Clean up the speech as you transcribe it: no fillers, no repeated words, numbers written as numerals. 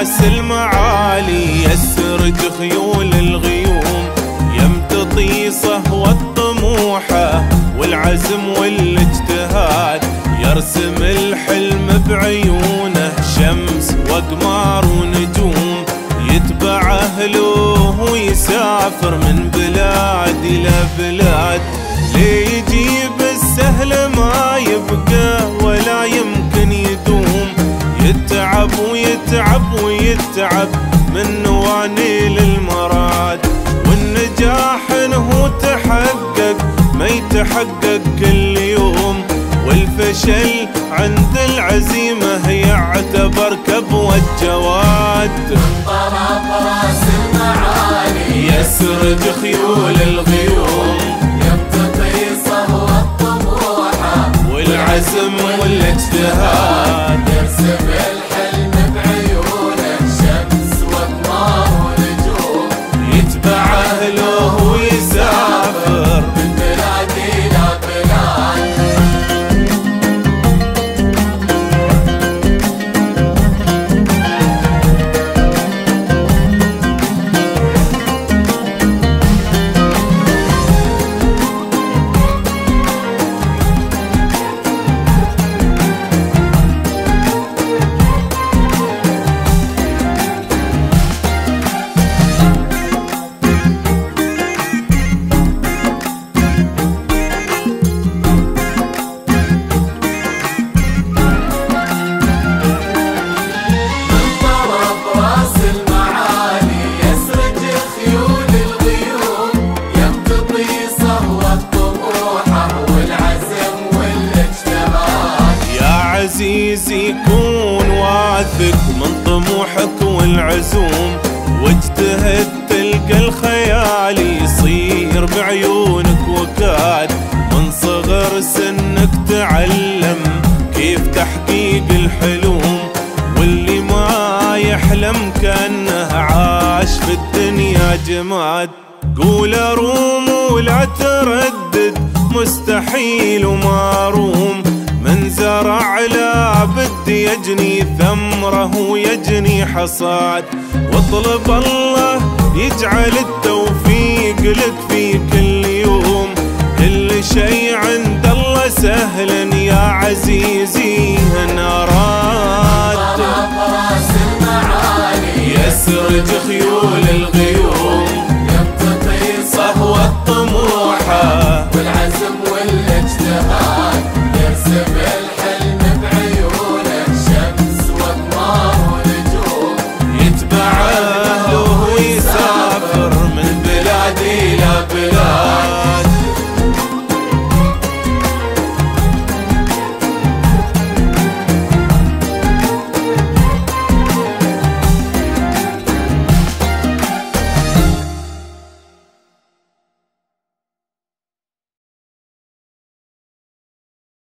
براس المعالي يسرج خيول الغيوم، يمتطي صهوة الطموحة والعزم والاجتهاد، يرسم الحلم بعيونه شمس وقمار ونجوم، يتبع أهله ويسافر من بلاد إلى بلاد، ليجيب السهل ما يبقى ولا يمكن يدوم، يتعب ويتعب ويتعب من نوانيل المراد، والنجاح انه تحقق ما يتحقق كل يوم، والفشل عند العزيمة يعتبر كبوة جواد. من طرف راس المعالي يسرج خيول الغيوم، يمتطي صهوة الطموحة والعزم والاجتهاد، يرسم الحلم بعيونه شمس وقمار ونجوم، يتبع أهله ويسافر من بلاد إلى بلاد. عزيزي كون واثق من طموحك والعزوم، واجتهد تلقى الخيال يصير بعيونك وكاد، من صغر سنك تعلم كيف تحقيق الحلوم، واللي ما يحلم كأنه عاش في الدنيا جماد، قول اروم ولا تردد مستحيل وما روم، من زرع لا بد يجني ثمره ويجني حصاد، واطلب الله يجعل التوفيق لك في كل يوم، كل شيء عند الله سهل يا عزيزي ان اراد. راس المعالي يسرج خيول الغيوم، يمتطي صهوة الطموحة والعزم